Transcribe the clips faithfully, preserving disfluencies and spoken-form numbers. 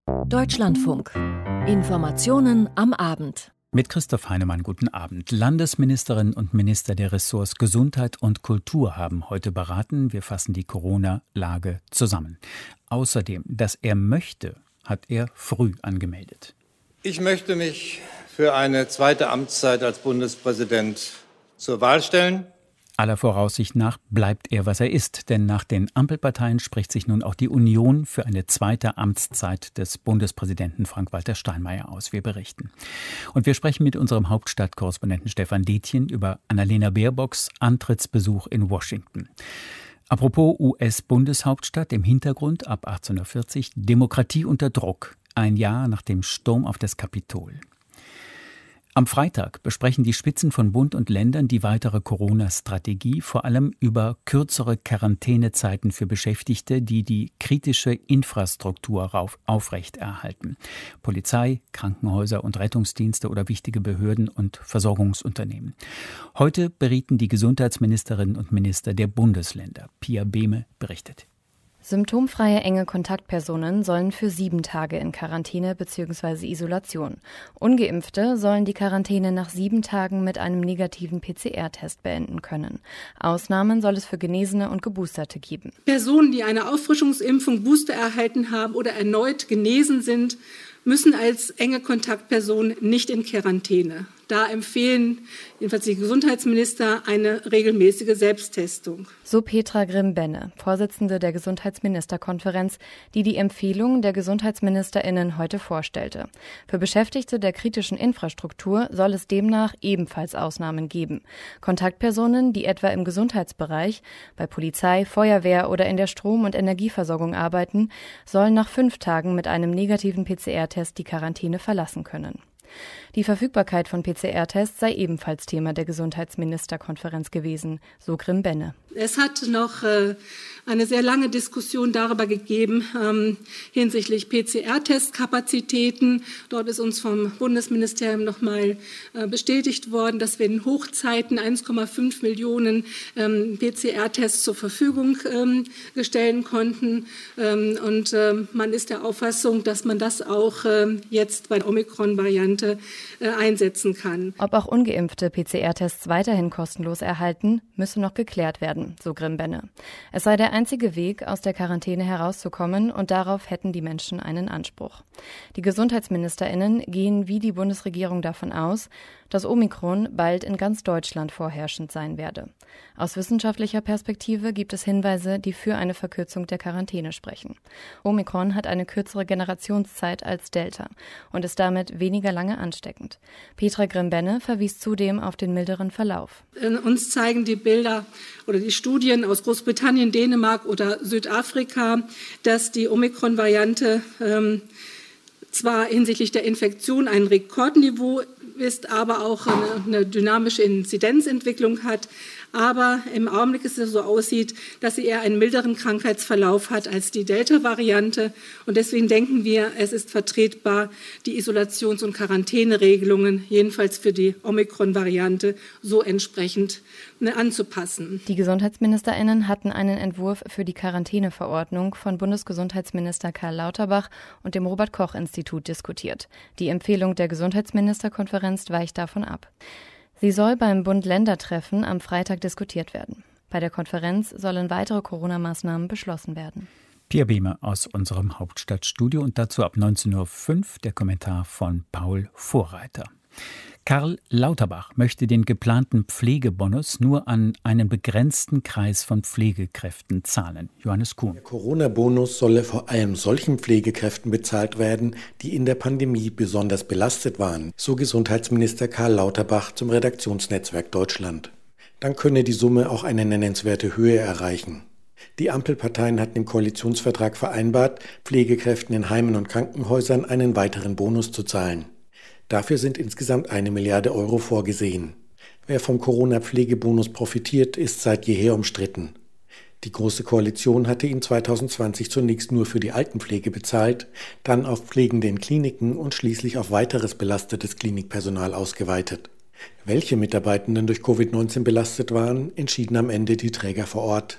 Deutschlandfunk. Informationen am Abend. Mit Christoph Heinemann, guten Abend. Landesministerinnen und Minister der Ressorts Gesundheit und Kultur haben heute beraten. Wir fassen die Corona-Lage zusammen. Außerdem, dass er möchte, hat er früh angemeldet. Ich möchte mich für eine zweite Amtszeit als Bundespräsident zur Wahl stellen. Aller Voraussicht nach bleibt er, was er ist. Denn nach den Ampelparteien spricht sich nun auch die Union für eine zweite Amtszeit des Bundespräsidenten Frank-Walter Steinmeier aus. Wir berichten. Und wir sprechen mit unserem Hauptstadtkorrespondenten Stefan Detjen über Annalena Baerbocks Antrittsbesuch in Washington. Apropos U S-Bundeshauptstadt, im Hintergrund ab achtzehn Uhr vierzig Demokratie unter Druck. Ein Jahr nach dem Sturm auf das Kapitol. Am Freitag besprechen die Spitzen von Bund und Ländern die weitere Corona-Strategie, vor allem über kürzere Quarantänezeiten für Beschäftigte, die die kritische Infrastruktur aufrechterhalten. Polizei, Krankenhäuser und Rettungsdienste oder wichtige Behörden und Versorgungsunternehmen. Heute berieten die Gesundheitsministerinnen und Minister der Bundesländer. Pia Behme berichtet. Symptomfreie enge Kontaktpersonen sollen für sieben Tage in Quarantäne bzw. Isolation. Ungeimpfte sollen die Quarantäne nach sieben Tagen mit einem negativen P C R-Test beenden können. Ausnahmen soll es für Genesene und Geboosterte geben. Personen, die eine Auffrischungsimpfung, Booster erhalten haben oder erneut genesen sind, müssen als enge Kontaktperson nicht in Quarantäne. Da empfehlen jedenfalls die Gesundheitsminister eine regelmäßige Selbsttestung. So Petra Grimm-Benne, Vorsitzende der Gesundheitsministerkonferenz, die die Empfehlung der GesundheitsministerInnen heute vorstellte. Für Beschäftigte der kritischen Infrastruktur soll es demnach ebenfalls Ausnahmen geben. Kontaktpersonen, die etwa im Gesundheitsbereich, bei Polizei, Feuerwehr oder in der Strom- und Energieversorgung arbeiten, sollen nach fünf Tagen mit einem negativen P C R-Test die Quarantäne verlassen können. Die Verfügbarkeit von P C R-Tests sei ebenfalls Thema der Gesundheitsministerkonferenz gewesen, so Grimm-Benne. Es hat noch äh, eine sehr lange Diskussion darüber gegeben ähm, hinsichtlich P C R-Testkapazitäten. Dort ist uns vom Bundesministerium nochmal äh, bestätigt worden, dass wir in Hochzeiten eins Komma fünf Millionen ähm, P C R-Tests zur Verfügung ähm, stellen konnten. Ähm, und äh, man ist der Auffassung, dass man das auch äh, jetzt bei der Omikron-Variante äh, einsetzen kann. Ob auch ungeimpfte P C R-Tests weiterhin kostenlos erhalten, müsse noch geklärt werden, so Grimm-Benne. Es sei der einzige Weg, aus der Quarantäne herauszukommen, und darauf hätten die Menschen einen Anspruch. Die GesundheitsministerInnen gehen wie die Bundesregierung davon aus, dass Omikron bald in ganz Deutschland vorherrschend sein werde. Aus wissenschaftlicher Perspektive gibt es Hinweise, die für eine Verkürzung der Quarantäne sprechen. Omikron hat eine kürzere Generationszeit als Delta und ist damit weniger lange ansteckend. Petra Grimm-Benne verwies zudem auf den milderen Verlauf. Uns zeigen die Bilder oder die Studien aus Großbritannien, Dänemark oder Südafrika, dass die Omikron-Variante ähm, zwar hinsichtlich der Infektion ein Rekordniveau ist, aber auch eine, eine dynamische Inzidenzentwicklung hat. Aber im Augenblick ist es so aussieht, dass sie eher einen milderen Krankheitsverlauf hat als die Delta-Variante. Und deswegen denken wir, es ist vertretbar, die Isolations- und Quarantäneregelungen jedenfalls für die Omikron-Variante so entsprechend ne, anzupassen. Die GesundheitsministerInnen hatten einen Entwurf für die Quarantäneverordnung von Bundesgesundheitsminister Karl Lauterbach und dem Robert-Koch-Institut diskutiert. Die Empfehlung der Gesundheitsministerkonferenz weicht davon ab. Sie soll beim Bund-Länder-Treffen am Freitag diskutiert werden. Bei der Konferenz sollen weitere Corona-Maßnahmen beschlossen werden. Pia Behme aus unserem Hauptstadtstudio und dazu ab neunzehn Uhr fünf der Kommentar von Paul Vorreiter. Karl Lauterbach möchte den geplanten Pflegebonus nur an einen begrenzten Kreis von Pflegekräften zahlen. Johannes Kuhn. Der Corona-Bonus solle vor allem solchen Pflegekräften bezahlt werden, die in der Pandemie besonders belastet waren, so Gesundheitsminister Karl Lauterbach zum Redaktionsnetzwerk Deutschland. Dann könne die Summe auch eine nennenswerte Höhe erreichen. Die Ampelparteien hatten im Koalitionsvertrag vereinbart, Pflegekräften in Heimen und Krankenhäusern einen weiteren Bonus zu zahlen. Dafür sind insgesamt eine Milliarde Euro vorgesehen. Wer vom Corona-Pflegebonus profitiert, ist seit jeher umstritten. Die Große Koalition hatte ihn zwanzig zwanzig zunächst nur für die Altenpflege bezahlt, dann auf Pflegende in Kliniken und schließlich auf weiteres belastetes Klinikpersonal ausgeweitet. Welche Mitarbeitenden durch Covid neunzehn belastet waren, entschieden am Ende die Träger vor Ort.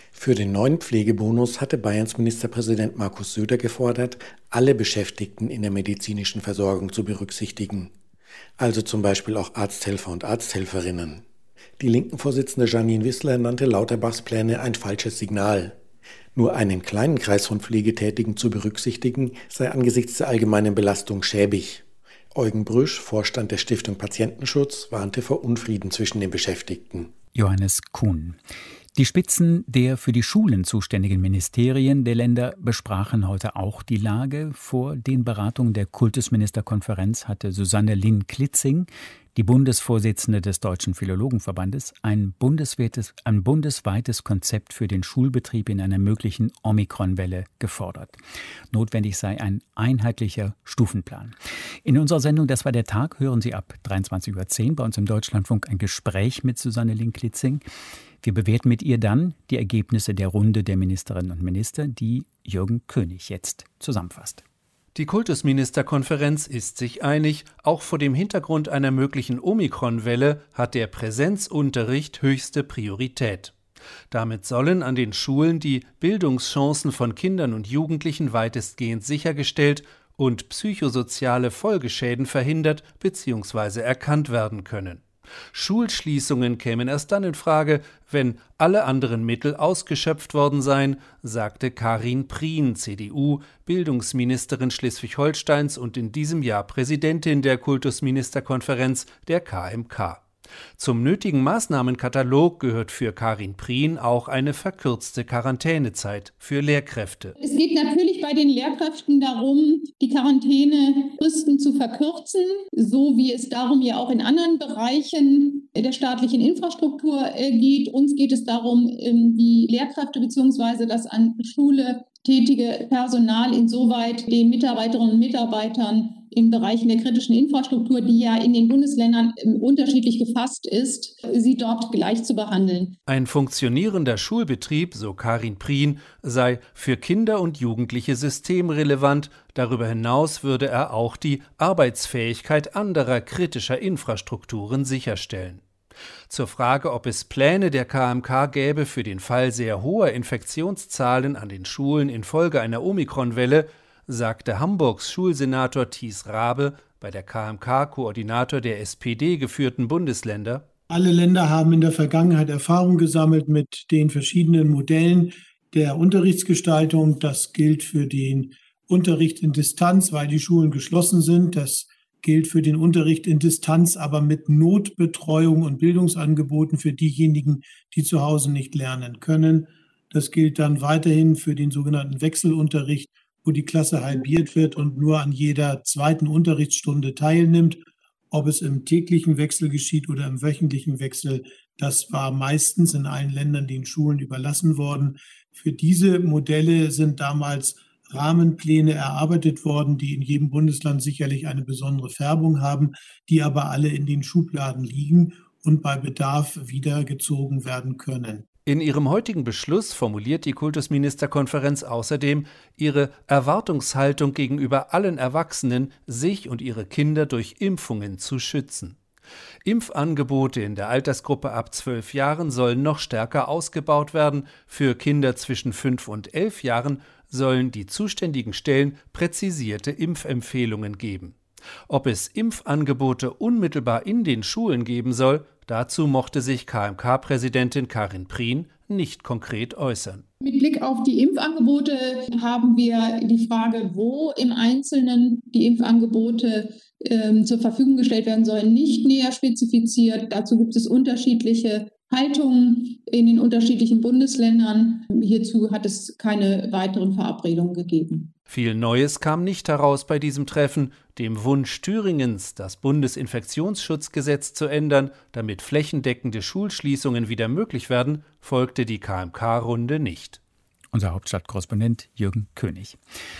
Für den neuen Pflegebonus hatte Bayerns Ministerpräsident Markus Söder gefordert, alle Beschäftigten in der medizinischen Versorgung zu berücksichtigen. Also zum Beispiel auch Arzthelfer und Arzthelferinnen. Die Linken-Vorsitzende Janine Wissler nannte Lauterbachs Pläne ein falsches Signal. Nur einen kleinen Kreis von Pflegetätigen zu berücksichtigen, sei angesichts der allgemeinen Belastung schäbig. Eugen Brüsch, Vorstand der Stiftung Patientenschutz, warnte vor Unfrieden zwischen den Beschäftigten. Johannes Kuhn. Die Spitzen der für die Schulen zuständigen Ministerien der Länder besprachen heute auch die Lage. Vor den Beratungen der Kultusministerkonferenz hatte Susanne Linn-Klitzing, die Bundesvorsitzende des Deutschen Philologenverbandes, ein bundesweites, ein bundesweites Konzept für den Schulbetrieb in einer möglichen Omikron-Welle gefordert. Notwendig sei ein einheitlicher Stufenplan. In unserer Sendung Das war der Tag hören Sie ab dreiundzwanzig Uhr zehn bei uns im Deutschlandfunk ein Gespräch mit Susanne Linn-Klitzing. Wir bewerten mit ihr dann die Ergebnisse der Runde der Ministerinnen und Minister, die Jürgen König jetzt zusammenfasst. Die Kultusministerkonferenz ist sich einig, auch vor dem Hintergrund einer möglichen Omikron-Welle hat der Präsenzunterricht höchste Priorität. Damit sollen an den Schulen die Bildungschancen von Kindern und Jugendlichen weitestgehend sichergestellt und psychosoziale Folgeschäden verhindert bzw. erkannt werden können. Schulschließungen kämen erst dann in Frage, wenn alle anderen Mittel ausgeschöpft worden seien, sagte Karin Prien, C D U, Bildungsministerin Schleswig-Holsteins und in diesem Jahr Präsidentin der Kultusministerkonferenz der K M K. Zum nötigen Maßnahmenkatalog gehört für Karin Prien auch eine verkürzte Quarantänezeit für Lehrkräfte. Es geht natürlich bei den Lehrkräften darum, die Quarantänefristen zu verkürzen, so wie es darum ja auch in anderen Bereichen der staatlichen Infrastruktur geht. Uns geht es darum, die Lehrkräfte bzw. das an Schule tätige Personal insoweit den Mitarbeiterinnen und Mitarbeitern in Bereichen der kritischen Infrastruktur, die ja in den Bundesländern unterschiedlich gefasst ist, sie dort gleich zu behandeln. Ein funktionierender Schulbetrieb, so Karin Prien, sei für Kinder und Jugendliche systemrelevant. Darüber hinaus würde er auch die Arbeitsfähigkeit anderer kritischer Infrastrukturen sicherstellen. Zur Frage, ob es Pläne der K M K gäbe für den Fall sehr hoher Infektionszahlen an den Schulen infolge einer Omikron-Welle, sagte Hamburgs Schulsenator Thies Rabe, bei der K M K Koordinator der S P D geführten Bundesländer: Alle Länder haben in der Vergangenheit Erfahrung gesammelt mit den verschiedenen Modellen der Unterrichtsgestaltung. Das gilt für den Unterricht in Distanz, weil die Schulen geschlossen sind. Das gilt für den Unterricht in Distanz, aber mit Notbetreuung und Bildungsangeboten für diejenigen, die zu Hause nicht lernen können. Das gilt dann weiterhin für den sogenannten Wechselunterricht, wo die Klasse halbiert wird und nur an jeder zweiten Unterrichtsstunde teilnimmt. Ob es im täglichen Wechsel geschieht oder im wöchentlichen Wechsel, das war meistens in allen Ländern den Schulen überlassen worden. Für diese Modelle sind damals Rahmenpläne erarbeitet worden, die in jedem Bundesland sicherlich eine besondere Färbung haben, die aber alle in den Schubladen liegen und bei Bedarf wieder gezogen werden können. In ihrem heutigen Beschluss formuliert die Kultusministerkonferenz außerdem ihre Erwartungshaltung gegenüber allen Erwachsenen, sich und ihre Kinder durch Impfungen zu schützen. Impfangebote in der Altersgruppe ab zwölf Jahren sollen noch stärker ausgebaut werden. Für Kinder zwischen fünf und elf Jahren sollen die zuständigen Stellen präzisierte Impfempfehlungen geben. Ob es Impfangebote unmittelbar in den Schulen geben soll, dazu mochte sich K M K-Präsidentin Karin Prien nicht konkret äußern. Mit Blick auf die Impfangebote haben wir die Frage, wo im Einzelnen die Impfangebote äh, zur Verfügung gestellt werden sollen, nicht näher spezifiziert. Dazu gibt es unterschiedliche Haltungen in den unterschiedlichen Bundesländern. Hierzu hat es keine weiteren Verabredungen gegeben. Viel Neues kam nicht heraus bei diesem Treffen. Dem Wunsch Thüringens, das Bundesinfektionsschutzgesetz zu ändern, damit flächendeckende Schulschließungen wieder möglich werden, folgte die K M K-Runde nicht. Unser Hauptstadtkorrespondent Jürgen König.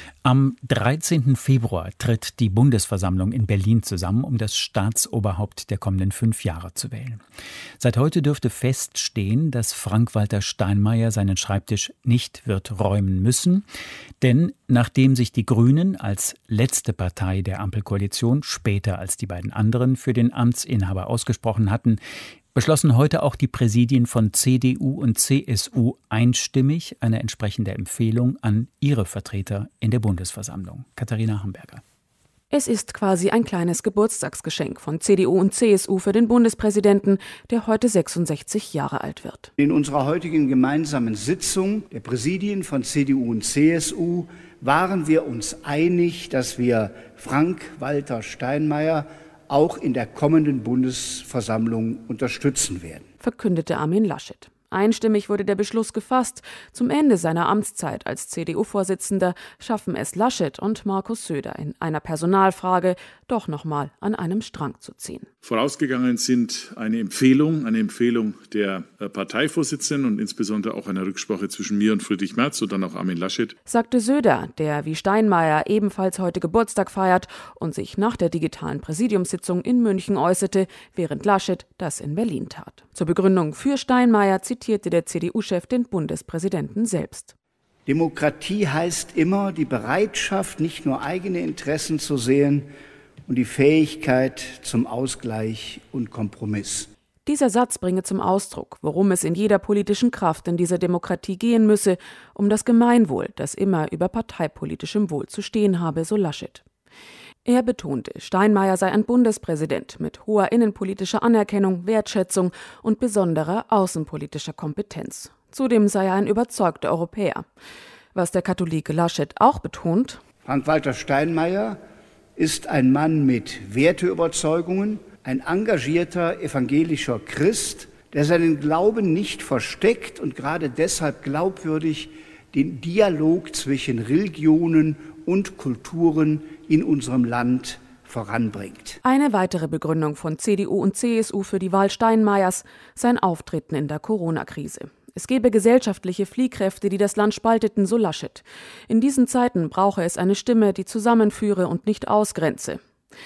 Am dreizehnten Februar tritt die Bundesversammlung in Berlin zusammen, um das Staatsoberhaupt der kommenden fünf Jahre zu wählen. Seit heute dürfte feststehen, dass Frank-Walter Steinmeier seinen Schreibtisch nicht wird räumen müssen. Denn nachdem sich die Grünen als letzte Partei der Ampelkoalition später als die beiden anderen für den Amtsinhaber ausgesprochen hatten, beschlossen heute auch die Präsidien von C D U und C S U einstimmig eine entsprechende Empfehlung an ihre Vertreter in der Bundesversammlung. Katharina Hamburger. Es ist quasi ein kleines Geburtstagsgeschenk von C D U und C S U für den Bundespräsidenten, der heute sechsundsechzig Jahre alt wird. In unserer heutigen gemeinsamen Sitzung der Präsidien von C D U und C S U waren wir uns einig, dass wir Frank-Walter Steinmeier auch in der kommenden Bundesversammlung unterstützen werden, verkündete Armin Laschet. Einstimmig wurde der Beschluss gefasst. Zum Ende seiner Amtszeit als C D U-Vorsitzender schaffen es Laschet und Markus Söder in einer Personalfrage doch noch mal an einem Strang zu ziehen. Vorausgegangen sind eine Empfehlung, eine Empfehlung der Parteivorsitzenden und insbesondere auch eine Rücksprache zwischen mir und Friedrich Merz und dann auch Armin Laschet, sagte Söder, der wie Steinmeier ebenfalls heute Geburtstag feiert und sich nach der digitalen Präsidiumssitzung in München äußerte, während Laschet das in Berlin tat. Zur Begründung für Steinmeier zitierte der C D U-Chef den Bundespräsidenten selbst. Demokratie heißt immer die Bereitschaft, nicht nur eigene Interessen zu sehen und die Fähigkeit zum Ausgleich und Kompromiss. Dieser Satz bringe zum Ausdruck, worum es in jeder politischen Kraft in dieser Demokratie gehen müsse, um das Gemeinwohl, das immer über parteipolitischem Wohl zu stehen habe, so Laschet. Er betonte, Steinmeier sei ein Bundespräsident mit hoher innenpolitischer Anerkennung, Wertschätzung und besonderer außenpolitischer Kompetenz. Zudem sei er ein überzeugter Europäer. Was der Katholik Laschet auch betont: Frank-Walter Steinmeier ist ein Mann mit Werteüberzeugungen, ein engagierter evangelischer Christ, der seinen Glauben nicht versteckt und gerade deshalb glaubwürdig den Dialog zwischen Religionen und Kulturen in unserem Land voranbringt. Eine weitere Begründung von C D U und C S U für die Wahl Steinmeiers: sein Auftreten in der Corona-Krise. Es gebe gesellschaftliche Fliehkräfte, die das Land spalteten, so Laschet. In diesen Zeiten brauche es eine Stimme, die zusammenführe und nicht ausgrenze.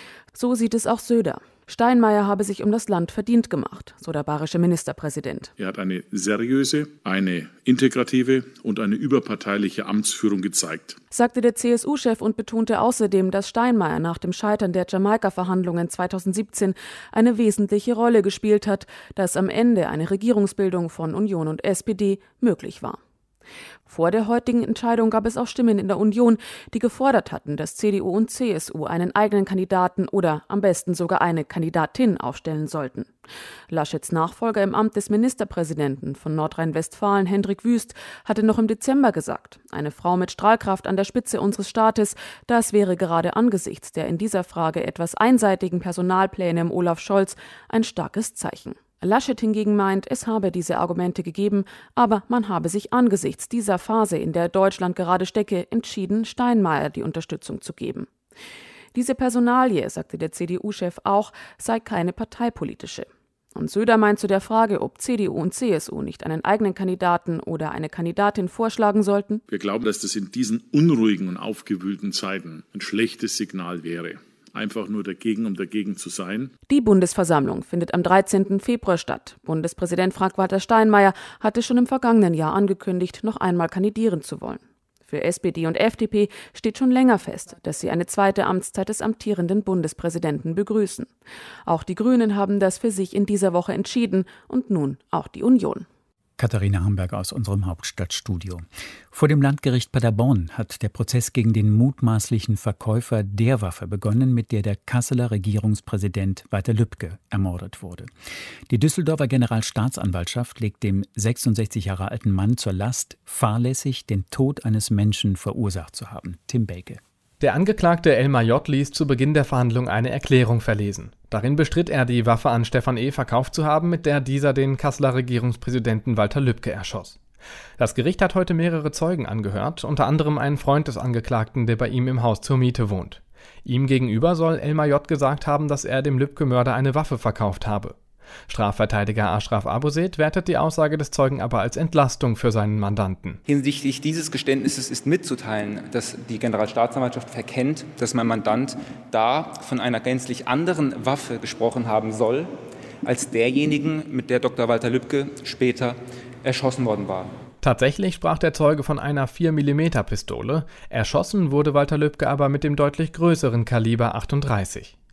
So sieht es auch Söder. Steinmeier habe sich um das Land verdient gemacht, so der bayerische Ministerpräsident. Er hat eine seriöse, eine integrative und eine überparteiliche Amtsführung gezeigt, sagte der C S U-Chef und betonte außerdem, dass Steinmeier nach dem Scheitern der Jamaika-Verhandlungen zweitausendsiebzehn eine wesentliche Rolle gespielt hat, dass am Ende eine Regierungsbildung von Union und S P D möglich war. Vor der heutigen Entscheidung gab es auch Stimmen in der Union, die gefordert hatten, dass C D U und C S U einen eigenen Kandidaten oder am besten sogar eine Kandidatin aufstellen sollten. Laschets Nachfolger im Amt des Ministerpräsidenten von Nordrhein-Westfalen, Hendrik Wüst, hatte noch im Dezember gesagt, eine Frau mit Strahlkraft an der Spitze unseres Staates, das wäre gerade angesichts der in dieser Frage etwas einseitigen Personalpläne im Olaf Scholz ein starkes Zeichen. Laschet hingegen meint, es habe diese Argumente gegeben, aber man habe sich angesichts dieser Phase, in der Deutschland gerade stecke, entschieden, Steinmeier die Unterstützung zu geben. Diese Personalie, sagte der C D U-Chef auch, sei keine parteipolitische. Und Söder meint zu der Frage, ob C D U und C S U nicht einen eigenen Kandidaten oder eine Kandidatin vorschlagen sollten: Wir glauben, dass das in diesen unruhigen und aufgewühlten Zeiten ein schlechtes Signal wäre. Einfach nur dagegen, um dagegen zu sein. Die Bundesversammlung findet am dreizehnten Februar statt. Bundespräsident Frank-Walter Steinmeier hatte schon im vergangenen Jahr angekündigt, noch einmal kandidieren zu wollen. Für S P D und F D P steht schon länger fest, dass sie eine zweite Amtszeit des amtierenden Bundespräsidenten begrüßen. Auch die Grünen haben das für sich in dieser Woche entschieden und nun auch die Union. Katharina Hamburger aus unserem Hauptstadtstudio. Vor dem Landgericht Paderborn hat der Prozess gegen den mutmaßlichen Verkäufer der Waffe begonnen, mit der der Kasseler Regierungspräsident Walter Lübcke ermordet wurde. Die Düsseldorfer Generalstaatsanwaltschaft legt dem sechsundsechzig Jahre alten Mann zur Last, fahrlässig den Tod eines Menschen verursacht zu haben. Tim Beke. Der Angeklagte Elmar J. ließ zu Beginn der Verhandlung eine Erklärung verlesen. Darin bestritt er, die Waffe an Stefan E. verkauft zu haben, mit der dieser den Kasseler Regierungspräsidenten Walter Lübcke erschoss. Das Gericht hat heute mehrere Zeugen angehört, unter anderem einen Freund des Angeklagten, der bei ihm im Haus zur Miete wohnt. Ihm gegenüber soll Elmar J. gesagt haben, dass er dem Lübcke-Mörder eine Waffe verkauft habe. Strafverteidiger Ashraf Abuset wertet die Aussage des Zeugen aber als Entlastung für seinen Mandanten. Hinsichtlich dieses Geständnisses ist mitzuteilen, dass die Generalstaatsanwaltschaft verkennt, dass mein Mandant da von einer gänzlich anderen Waffe gesprochen haben soll, als derjenigen, mit der Doktor Walter Lübcke später erschossen worden war. Tatsächlich sprach der Zeuge von einer vier Millimeter Pistole. Erschossen wurde Walter Lübcke aber mit dem deutlich größeren Kaliber achtunddreißig.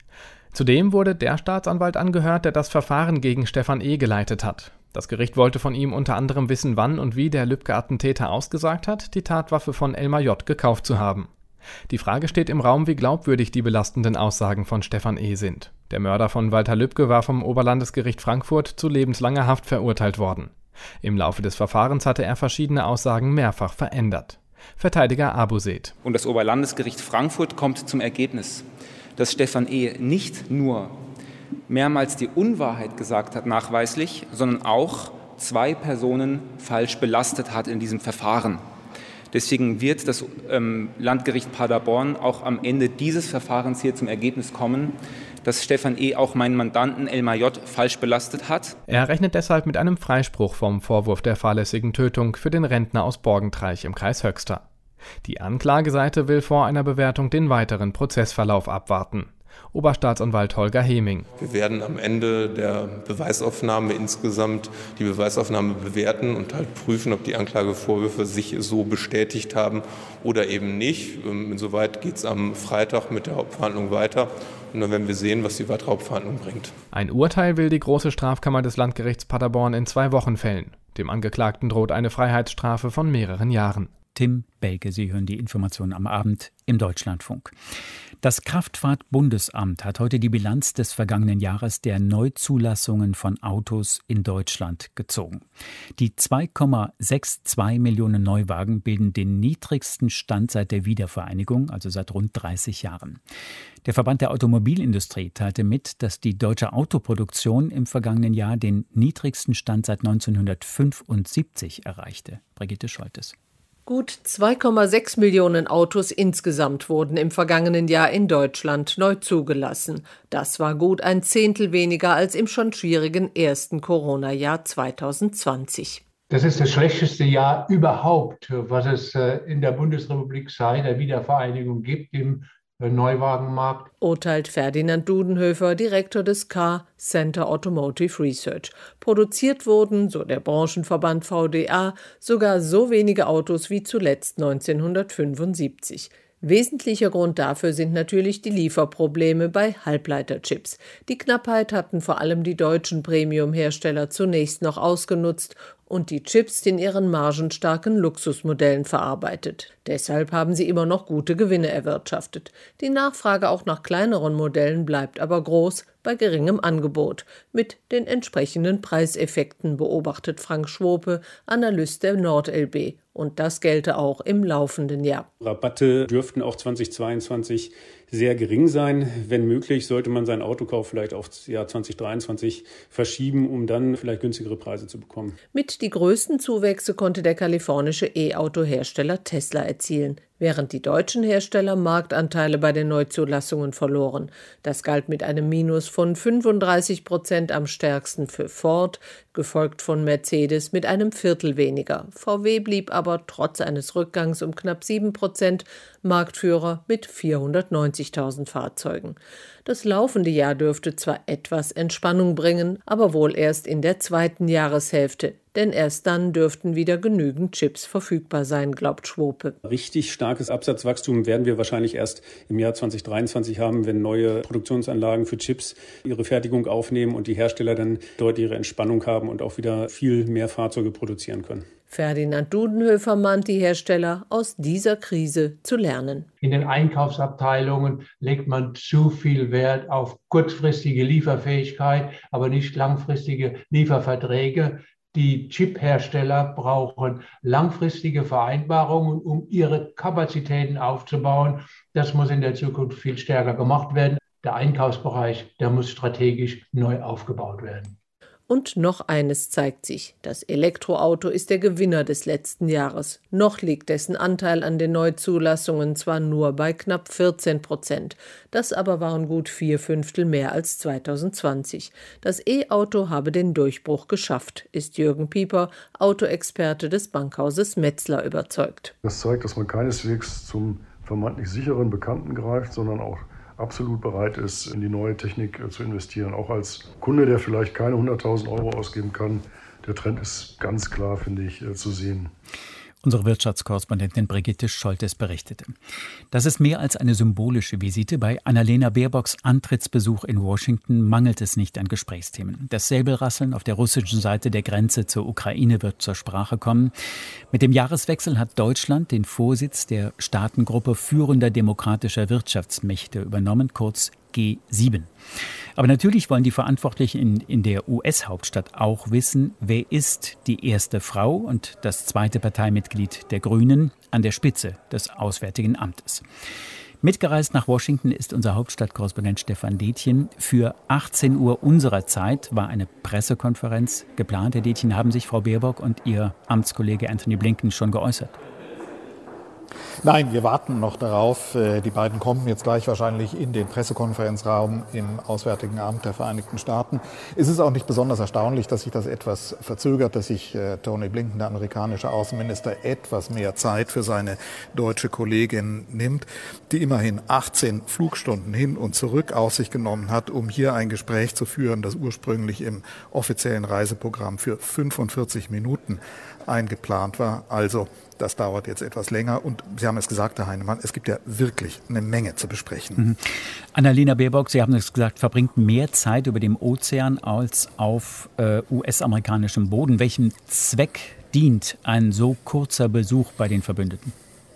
Zudem wurde der Staatsanwalt angehört, der das Verfahren gegen Stefan E. geleitet hat. Das Gericht wollte von ihm unter anderem wissen, wann und wie der Lübcke-Attentäter ausgesagt hat, die Tatwaffe von Elmar J. gekauft zu haben. Die Frage steht im Raum, wie glaubwürdig die belastenden Aussagen von Stefan E. sind. Der Mörder von Walter Lübcke war vom Oberlandesgericht Frankfurt zu lebenslanger Haft verurteilt worden. Im Laufe des Verfahrens hatte er verschiedene Aussagen mehrfach verändert. Verteidiger Abuset. Und das Oberlandesgericht Frankfurt kommt zum Ergebnis, dass Stefan E. nicht nur mehrmals die Unwahrheit gesagt hat, nachweislich, sondern auch zwei Personen falsch belastet hat in diesem Verfahren. Deswegen wird das ähm, Landgericht Paderborn auch am Ende dieses Verfahrens hier zum Ergebnis kommen, dass Stefan E. auch meinen Mandanten Elmar J. falsch belastet hat. Er rechnet deshalb mit einem Freispruch vom Vorwurf der fahrlässigen Tötung für den Rentner aus Borgentreich im Kreis Höxter. Die Anklageseite will vor einer Bewertung den weiteren Prozessverlauf abwarten. Oberstaatsanwalt Holger Heming. Wir werden am Ende der Beweisaufnahme insgesamt die Beweisaufnahme bewerten und halt prüfen, ob die Anklagevorwürfe sich so bestätigt haben oder eben nicht. Insoweit geht es am Freitag mit der Hauptverhandlung weiter und dann werden wir sehen, was die weitere Hauptverhandlung bringt. Ein Urteil will die Große Strafkammer des Landgerichts Paderborn in zwei Wochen fällen. Dem Angeklagten droht eine Freiheitsstrafe von mehreren Jahren. Tim Belke, Sie hören die Informationen am Abend im Deutschlandfunk. Das Kraftfahrt-Bundesamt hat heute die Bilanz des vergangenen Jahres der Neuzulassungen von Autos in Deutschland gezogen. Die zwei Komma zweiundsechzig Millionen Neuwagen bilden den niedrigsten Stand seit der Wiedervereinigung, also seit rund dreißig Jahren. Der Verband der Automobilindustrie teilte mit, dass die deutsche Autoproduktion im vergangenen Jahr den niedrigsten Stand seit neunzehnhundertfünfundsiebzig erreichte. Brigitte Scholtes. Gut zwei Komma sechs Millionen Autos insgesamt wurden im vergangenen Jahr in Deutschland neu zugelassen. Das war gut ein Zehntel weniger als im schon schwierigen ersten Corona-Jahr zweitausendzwanzig. Das ist das schlechteste Jahr überhaupt, was es in der Bundesrepublik seit der Wiedervereinigung gibt im Neuwagenmarkt. Urteilt Ferdinand Dudenhöfer, Direktor des Car Center Automotive Research. Produziert wurden, so der Branchenverband V D A, sogar so wenige Autos wie zuletzt neunzehnhundertfünfundsiebzig. Wesentlicher Grund dafür sind natürlich die Lieferprobleme bei Halbleiterchips. Die Knappheit hatten vor allem die deutschen Premium-Hersteller zunächst noch ausgenutzt und die Chips in ihren margenstarken Luxusmodellen verarbeitet. Deshalb haben sie immer noch gute Gewinne erwirtschaftet. Die Nachfrage auch nach kleineren Modellen bleibt aber groß bei geringem Angebot. Mit den entsprechenden Preiseffekten, beobachtet Frank Schwope, Analyst der NordLB. Und das gelte auch im laufenden Jahr. Rabatte dürften auch zweitausendzweiundzwanzig sehr gering sein. Wenn möglich, sollte man seinen Autokauf vielleicht aufs Jahr zweitausenddreiundzwanzig verschieben, um dann vielleicht günstigere Preise zu bekommen. Mit die größten Zuwächse konnte der kalifornische E-Auto-Hersteller Tesla erzielen, während die deutschen Hersteller Marktanteile bei den Neuzulassungen verloren. Das galt mit einem Minus von fünfunddreißig Prozent am stärksten für Ford, gefolgt von Mercedes mit einem Viertel weniger. V W blieb aber trotz eines Rückgangs um knapp sieben Prozent Marktführer mit vierhundertneunzigtausend Fahrzeugen. Das laufende Jahr dürfte zwar etwas Entspannung bringen, aber wohl erst in der zweiten Jahreshälfte. Denn erst dann dürften wieder genügend Chips verfügbar sein, glaubt Schwope. Richtig starkes Absatzwachstum werden wir wahrscheinlich erst im Jahr zweitausenddreiundzwanzig haben, wenn neue Produktionsanlagen für Chips ihre Fertigung aufnehmen und die Hersteller dann dort ihre Entspannung haben und auch wieder viel mehr Fahrzeuge produzieren können. Ferdinand Dudenhöfer mahnt die Hersteller, aus dieser Krise zu lernen. In den Einkaufsabteilungen legt man zu viel Wert auf kurzfristige Lieferfähigkeit, aber nicht langfristige Lieferverträge. Die Chip-Hersteller brauchen langfristige Vereinbarungen, um ihre Kapazitäten aufzubauen. Das muss in der Zukunft viel stärker gemacht werden. Der Einkaufsbereich, der muss strategisch neu aufgebaut werden. Und noch eines zeigt sich. Das Elektroauto ist der Gewinner des letzten Jahres. Noch liegt dessen Anteil an den Neuzulassungen zwar nur bei knapp vierzehn Prozent. Das aber waren gut vier Fünftel mehr als zweitausendzwanzig. Das E-Auto habe den Durchbruch geschafft, ist Jürgen Pieper, Autoexperte des Bankhauses Metzler, überzeugt. Das zeigt, dass man keineswegs zum vermeintlich sicheren Bekannten greift, sondern auch absolut bereit ist, in die neue Technik zu investieren. Auch als Kunde, der vielleicht keine hunderttausend Euro ausgeben kann. Der Trend ist ganz klar, finde ich, zu sehen. Unsere Wirtschaftskorrespondentin Brigitte Scholtes berichtete. Das ist mehr als eine symbolische Visite. Bei Annalena Baerbocks Antrittsbesuch in Washington mangelt es nicht an Gesprächsthemen. Das Säbelrasseln auf der russischen Seite der Grenze zur Ukraine wird zur Sprache kommen. Mit dem Jahreswechsel hat Deutschland den Vorsitz der Staatengruppe führender demokratischer Wirtschaftsmächte übernommen, kurz G sieben. Aber natürlich wollen die Verantwortlichen in, in der U S-Hauptstadt auch wissen, wer ist die erste Frau und das zweite Parteimitglied der Grünen an der Spitze des Auswärtigen Amtes. Mitgereist nach Washington ist unser Hauptstadtkorrespondent Stefan Detjen. Für achtzehn Uhr unserer Zeit war eine Pressekonferenz geplant. Herr Detjen, haben sich Frau Baerbock und ihr Amtskollege Antony Blinken schon geäußert? Nein, wir warten noch darauf. Die beiden kommen jetzt gleich wahrscheinlich in den Pressekonferenzraum im Auswärtigen Amt der Vereinigten Staaten. Es ist auch nicht besonders erstaunlich, dass sich das etwas verzögert, dass sich Tony Blinken, der amerikanische Außenminister, etwas mehr Zeit für seine deutsche Kollegin nimmt, die immerhin achtzehn Flugstunden hin und zurück auf sich genommen hat, um hier ein Gespräch zu führen, das ursprünglich im offiziellen Reiseprogramm für fünfundvierzig Minuten eingeplant war. Also das dauert jetzt etwas länger und Sie haben es gesagt, Herr Heinemann, es gibt ja wirklich eine Menge zu besprechen. Mhm. Annalena Baerbock, Sie haben es gesagt, verbringt mehr Zeit über dem Ozean als auf äh, U S-amerikanischem Boden. Welchem Zweck dient ein so kurzer Besuch bei den Verbündeten?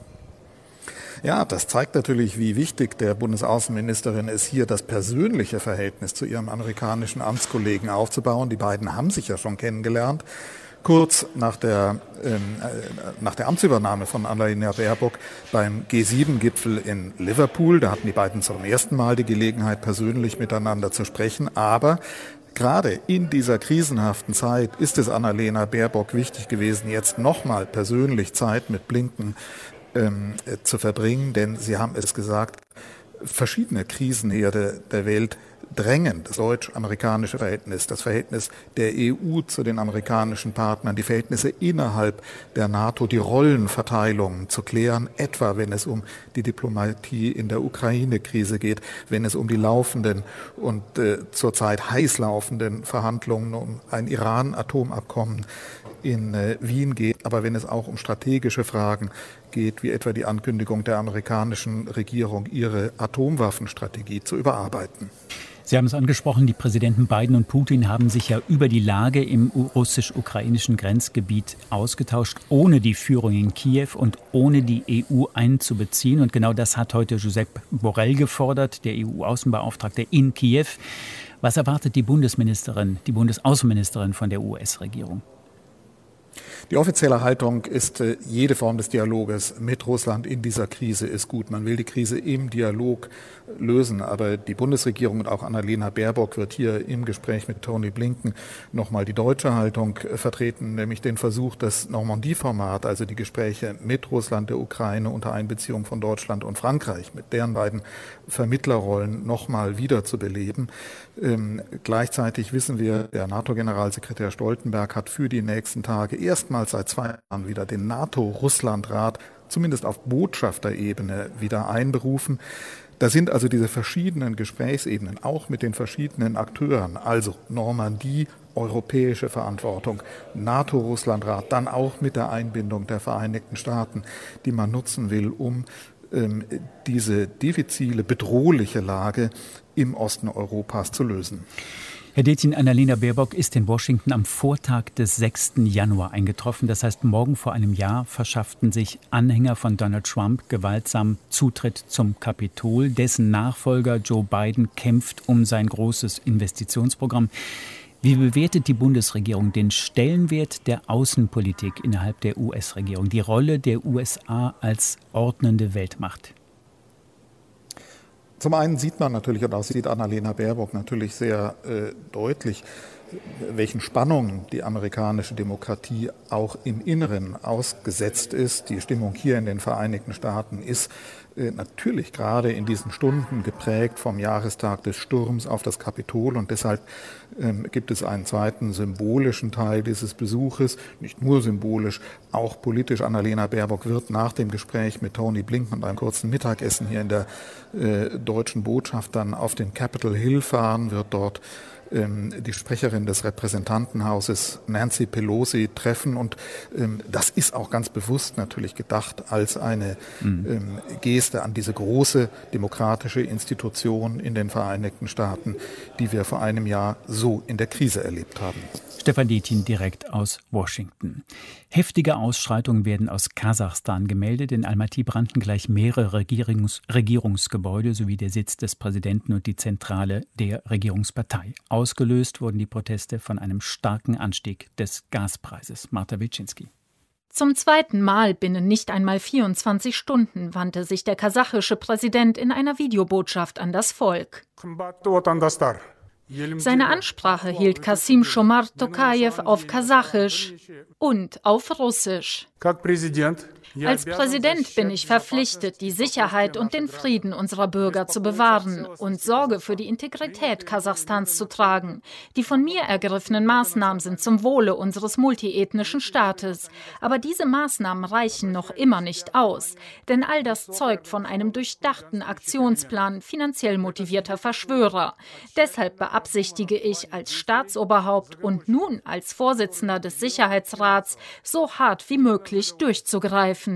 Ja, das zeigt natürlich, wie wichtig der Bundesaußenministerin ist, hier das persönliche Verhältnis zu ihrem amerikanischen Amtskollegen aufzubauen. Die beiden haben sich ja schon kennengelernt. Kurz nach der, äh, nach der Amtsübernahme von Annalena Baerbock beim G sieben Gipfel in Liverpool. Da hatten die beiden zum ersten Mal die Gelegenheit, persönlich miteinander zu sprechen. Aber gerade in dieser krisenhaften Zeit ist es Annalena Baerbock wichtig gewesen, jetzt nochmal persönlich Zeit mit Blinken ähm, zu verbringen. Denn Sie haben es gesagt, verschiedene Krisenherde der Welt drängen das deutsch-amerikanische Verhältnis, das Verhältnis der E U zu den amerikanischen Partnern, die Verhältnisse innerhalb der NATO, die Rollenverteilungen zu klären, etwa wenn es um die Diplomatie in der Ukraine-Krise geht, wenn es um die laufenden und äh, zurzeit heiß laufenden Verhandlungen um ein Iran-Atomabkommen in äh, Wien geht, aber wenn es auch um strategische Fragen geht, wie etwa die Ankündigung der amerikanischen Regierung, ihre Atomwaffenstrategie zu überarbeiten. Sie haben es angesprochen, die Präsidenten Biden und Putin haben sich ja über die Lage im russisch-ukrainischen Grenzgebiet ausgetauscht, ohne die Führung in Kiew und ohne die E U einzubeziehen. Und genau das hat heute Josep Borrell gefordert, der E U-Außenbeauftragte in Kiew. Was erwartet die Bundesministerin, die Bundesaußenministerin von der U S-Regierung? Die offizielle Haltung ist, jede Form des Dialoges mit Russland in dieser Krise ist gut. Man will die Krise im Dialog lösen. Aber die Bundesregierung und auch Annalena Baerbock wird hier im Gespräch mit Tony Blinken nochmal die deutsche Haltung vertreten, nämlich den Versuch, das Normandie-Format, also die Gespräche mit Russland, der Ukraine unter Einbeziehung von Deutschland und Frankreich, mit deren beiden Vermittlerrollen nochmal wieder zu beleben. Ähm, gleichzeitig wissen wir, der NATO-Generalsekretär Stoltenberg hat für die nächsten Tage erstmals seit zwei Jahren wieder den NATO-Russland-Rat zumindest auf Botschafterebene wieder einberufen. Da sind also diese verschiedenen Gesprächsebenen, auch mit den verschiedenen Akteuren, also Normandie, europäische Verantwortung, NATO-Russland-Rat, dann auch mit der Einbindung der Vereinigten Staaten, die man nutzen will, um ähm, diese diffizile, bedrohliche Lage im Osten Europas zu lösen. Herr Detjen, Annalena Baerbock ist in Washington am Vortag des sechsten Januar eingetroffen. Das heißt, morgen vor einem Jahr verschafften sich Anhänger von Donald Trump gewaltsam Zutritt zum Kapitol. Dessen Nachfolger Joe Biden kämpft um sein großes Investitionsprogramm. Wie bewertet die Bundesregierung den Stellenwert der Außenpolitik innerhalb der U S-Regierung, die Rolle der U S A als ordnende Weltmacht? Zum einen sieht man natürlich, und auch sieht Annalena Baerbock natürlich sehr äh, deutlich, welchen Spannungen die amerikanische Demokratie auch im Inneren ausgesetzt ist. Die Stimmung hier in den Vereinigten Staaten ist äh, natürlich gerade in diesen Stunden geprägt vom Jahrestag des Sturms auf das Kapitol. Und deshalb ähm, gibt es einen zweiten symbolischen Teil dieses Besuches, nicht nur symbolisch, auch politisch. Annalena Baerbock wird nach dem Gespräch mit Tony Blinken und einem kurzen Mittagessen hier in der äh, deutschen Botschaft dann auf den Capitol Hill fahren, wird dort ähm, die Sprecherin des Repräsentantenhauses Nancy Pelosi treffen. Und ähm, das ist auch ganz bewusst natürlich gedacht als eine mhm. ähm, Geste an diese große demokratische Institution in den Vereinigten Staaten, die wir vor einem Jahr so in der Krise erlebt haben. Stefan Detin direkt aus Washington. Heftige Ausschreitungen werden aus Kasachstan gemeldet. In Almaty brannten gleich mehrere Regierungs- Regierungsgebäude sowie der Sitz des Präsidenten und die Zentrale der Regierungspartei. Ausgelöst wurden die Proteste von einem starken Anstieg des Gaspreises. Marta Wilczynski. Zum zweiten Mal binnen nicht einmal vierundzwanzig Stunden wandte sich der kasachische Präsident in einer Videobotschaft an das Volk. Seine Ansprache hielt Kassym-Jomart Tokajew auf Kasachisch und auf Russisch. Als Präsident bin ich verpflichtet, die Sicherheit und den Frieden unserer Bürger zu bewahren und Sorge für die Integrität Kasachstans zu tragen. Die von mir ergriffenen Maßnahmen sind zum Wohle unseres multiethnischen Staates. Aber diese Maßnahmen reichen noch immer nicht aus. Denn all das zeugt von einem durchdachten Aktionsplan finanziell motivierter Verschwörer. Deshalb beabsichtige ich als Staatsoberhaupt und nun als Vorsitzender des Sicherheitsrats, so hart wie möglich durchzugreifen.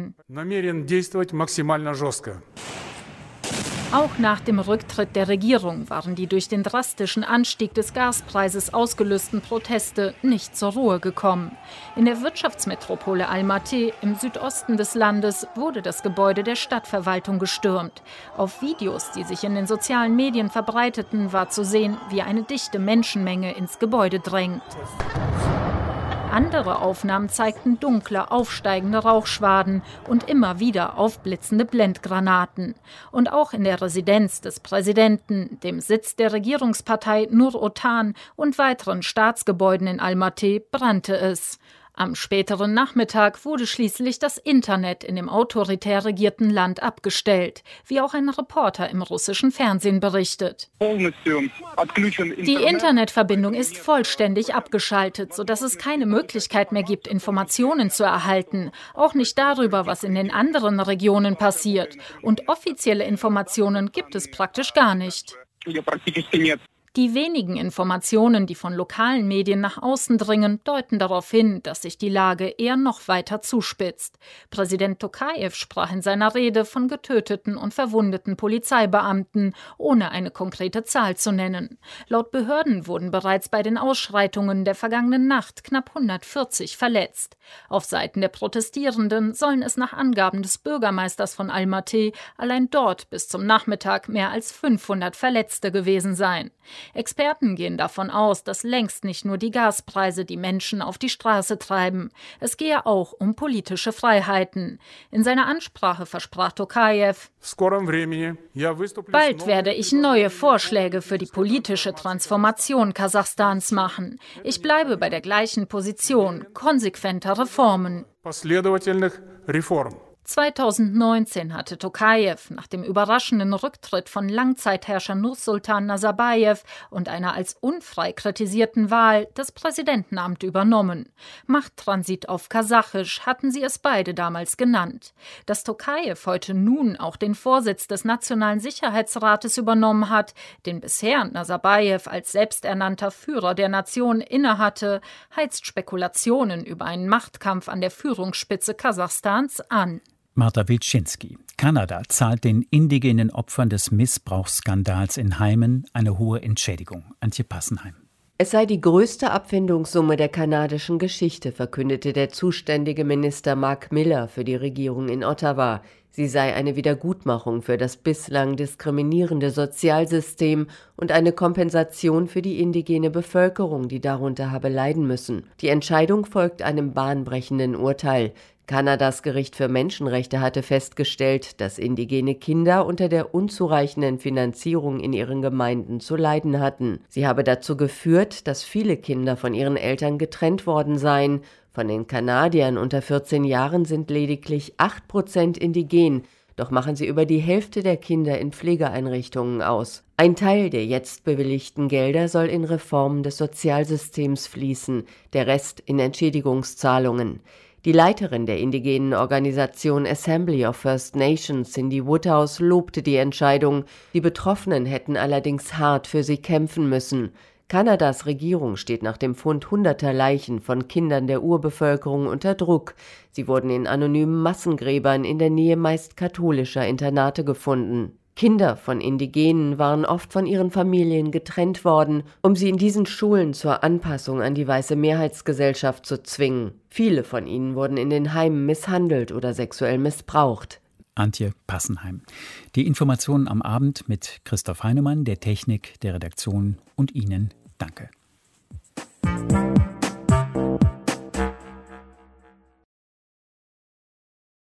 Auch nach dem Rücktritt der Regierung waren die durch den drastischen Anstieg des Gaspreises ausgelösten Proteste nicht zur Ruhe gekommen. In der Wirtschaftsmetropole Almaty im Südosten des Landes wurde das Gebäude der Stadtverwaltung gestürmt. Auf Videos, die sich in den sozialen Medien verbreiteten, war zu sehen, wie eine dichte Menschenmenge ins Gebäude drängt. Andere Aufnahmen zeigten dunkle, aufsteigende Rauchschwaden und immer wieder aufblitzende Blendgranaten. Und auch in der Residenz des Präsidenten, dem Sitz der Regierungspartei Nur-Otan und weiteren Staatsgebäuden in Almaty brannte es. Am späteren Nachmittag wurde schließlich das Internet in dem autoritär regierten Land abgestellt, wie auch ein Reporter im russischen Fernsehen berichtet. Die Internetverbindung ist vollständig abgeschaltet, sodass es keine Möglichkeit mehr gibt, Informationen zu erhalten, auch nicht darüber, was in den anderen Regionen passiert. Und offizielle Informationen gibt es praktisch gar nicht. Die wenigen Informationen, die von lokalen Medien nach außen dringen, deuten darauf hin, dass sich die Lage eher noch weiter zuspitzt. Präsident Tokajew sprach in seiner Rede von getöteten und verwundeten Polizeibeamten, ohne eine konkrete Zahl zu nennen. Laut Behörden wurden bereits bei den Ausschreitungen der vergangenen Nacht knapp hundertvierzig verletzt. Auf Seiten der Protestierenden sollen es nach Angaben des Bürgermeisters von Almaty allein dort bis zum Nachmittag mehr als fünfhundert Verletzte gewesen sein. Experten gehen davon aus, dass längst nicht nur die Gaspreise die Menschen auf die Straße treiben. Es gehe auch um politische Freiheiten. In seiner Ansprache versprach Tokajew: Bald werde ich neue Vorschläge für die politische Transformation Kasachstans machen. Ich bleibe bei der gleichen Position, konsequenter Reformen. zweitausendneunzehn hatte Tokajew nach dem überraschenden Rücktritt von Langzeitherrscher Nursultan Nazarbajew und einer als unfrei kritisierten Wahl das Präsidentenamt übernommen. Machttransit auf Kasachisch hatten sie es beide damals genannt. Dass Tokajew heute nun auch den Vorsitz des Nationalen Sicherheitsrates übernommen hat, den bisher Nazarbajew als selbsternannter Führer der Nation innehatte, heizt Spekulationen über einen Machtkampf an der Führungsspitze Kasachstans an. Marta Wilczynski. Kanada zahlt den indigenen Opfern des Missbrauchsskandals in Heimen eine hohe Entschädigung. Antje Passenheim. Es sei die größte Abfindungssumme der kanadischen Geschichte, verkündete der zuständige Minister Mark Miller für die Regierung in Ottawa. Sie sei eine Wiedergutmachung für das bislang diskriminierende Sozialsystem und eine Kompensation für die indigene Bevölkerung, die darunter habe leiden müssen. Die Entscheidung folgt einem bahnbrechenden Urteil. Kanadas Gericht für Menschenrechte hatte festgestellt, dass indigene Kinder unter der unzureichenden Finanzierung in ihren Gemeinden zu leiden hatten. Sie habe dazu geführt, dass viele Kinder von ihren Eltern getrennt worden seien. Von den Kanadiern unter vierzehn Jahren sind lediglich acht Prozent indigen, doch machen sie über die Hälfte der Kinder in Pflegeeinrichtungen aus. Ein Teil der jetzt bewilligten Gelder soll in Reformen des Sozialsystems fließen, der Rest in Entschädigungszahlungen. Die Leiterin der indigenen Organisation Assembly of First Nations, Cindy Woodhouse, lobte die Entscheidung. Die Betroffenen hätten allerdings hart für sie kämpfen müssen. Kanadas Regierung steht nach dem Fund hunderter Leichen von Kindern der Urbevölkerung unter Druck. Sie wurden in anonymen Massengräbern in der Nähe meist katholischer Internate gefunden. Kinder von Indigenen waren oft von ihren Familien getrennt worden, um sie in diesen Schulen zur Anpassung an die weiße Mehrheitsgesellschaft zu zwingen. Viele von ihnen wurden in den Heimen misshandelt oder sexuell missbraucht. Antje Passenheim. Die Informationen am Abend mit Christoph Heinemann, der Technik, der Redaktion und Ihnen danke.